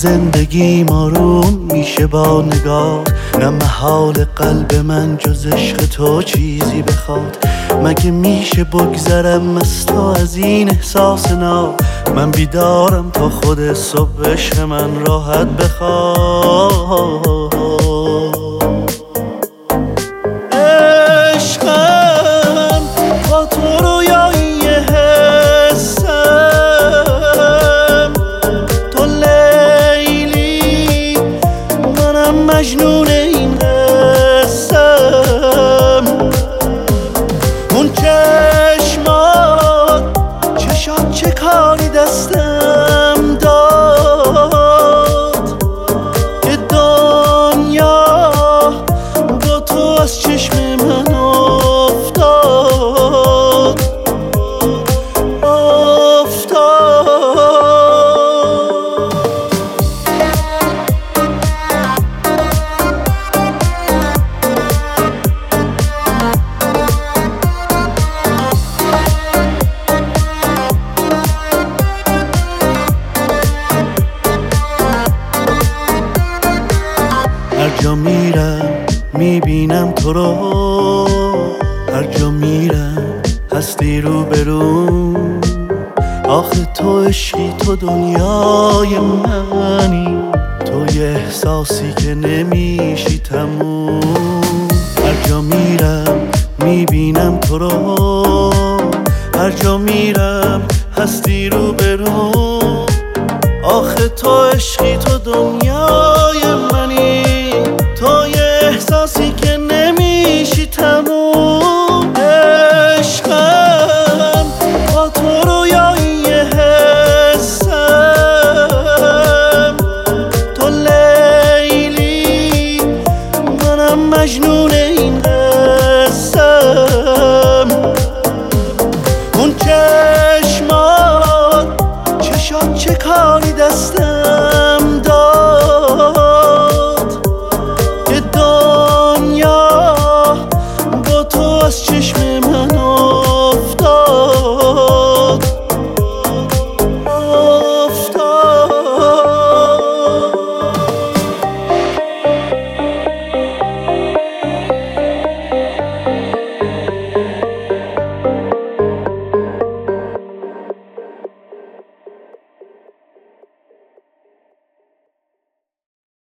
زندگی آروم میشه با نگاه، نه محال قلب من جز عشق تو چیزی بخواد. مگه میشه بگذرم از تو از این احساس نا؟ من بیدارم تا خود صبح عشق من راحت بخواد. عشقم با تو رویایی حسم، تو لیلی منم مجنون این قسم. اون چشات چه کاری دستم داد که دنیا با تو از چشم من افتاد. هر جا میرم میبینم تو رو، هر جا میرم هستی رو برون. آخه تو عشقی، تو دنیای منی، تو یه احساسی که نمیشی تموم. هر جا میرم میبینم تو رو، هر جا میرم هستی رو برون. آخه تو عشقی، تو دنیای منی، تو یه احساسی که نمیشی تموم. عشقم با تو رویایی حسم، تو لیلی منم مجنون